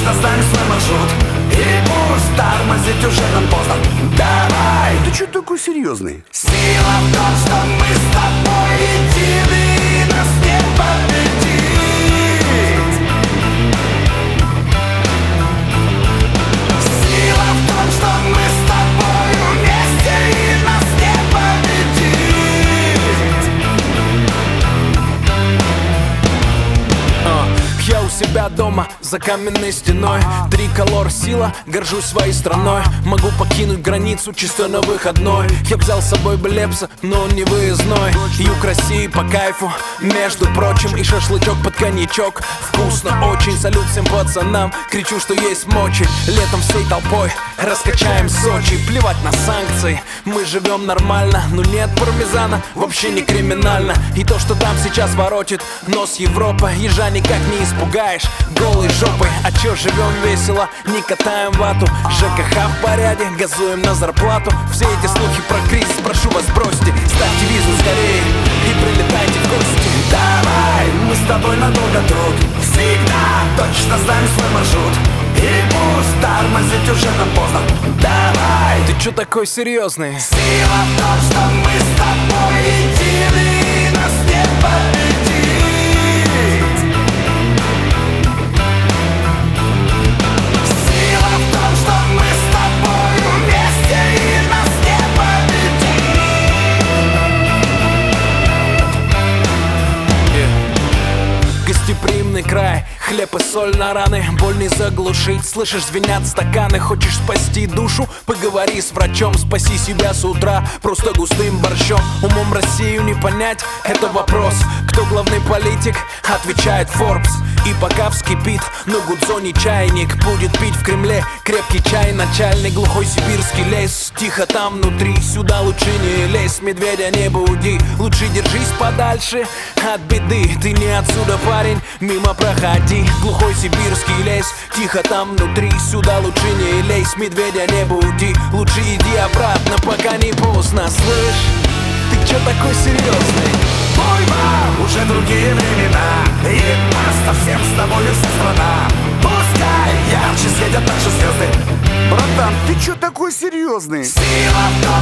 точно знаем свой маршрут. И пусть тормозить уже нам поздно. Давай! Ты чё такой серьезный? Сила в том, что мы с тобой едины, и нас не победить. Сила в том, что мы с тобой вместе, и нас не победить. Я у себя дома, за каменной стеной. Триколор сила, горжусь своей страной. Могу покинуть границу чисто на выходной. Я взял с собой Блепса, но он не выездной. Юг России по кайфу, между прочим. И шашлычок под коньячок, вкусно очень. Салют всем пацанам, кричу, что есть мочи. Летом всей толпой раскачаем Сочи. Плевать на санкции, мы живем нормально. Но нет пармезана, вообще не криминально. И то, что там сейчас воротит нос Европа, ежа никак не испугаешь голой жопой. А чё, живем весело, не катаем вату. ЖКХ в порядке, газуем на зарплату. Все эти слухи про кризис, прошу вас, бросьте. Ставьте визу скорее и прилетайте в гости. Давай, мы с тобой надолго тут. Всегда точно знаем свой маршрут. И пусть тормозить уже нам поздно. Давай! Ты чё такой серьезный? Сила в том, что мы с тобой едины, и нас не победить. Сила в том, что мы с тобой вместе, и нас не победить. Гостеприимный край, хлеб и соль на раны, боль не заглушить. Слышишь, звенят стаканы, хочешь спасти душу? Поговори с врачом, спаси себя с утра просто густым борщом. Умом Россию не понять, это вопрос. Кто главный политик? Отвечает Forbes. И пока вскипит на гудзоне чайник, будет пить в Кремле крепкий чай начальник. Глухой сибирский лес, тихо там внутри, сюда лучше не лезь, медведя не буди. Лучше держись подальше от беды, ты не отсюда, парень, мимо проходи. Глухой сибирский лес, тихо там внутри, сюда лучше не лезь, медведя не буди. Лучше иди обратно, пока не поздно, слышь? Ты чё такой серьезный? Буйва, уже другие времена, и нас совсем с тобою вся страна. Пускай ярче светят наши звезды. Братан, ты чё такой серьезный? Сила в том,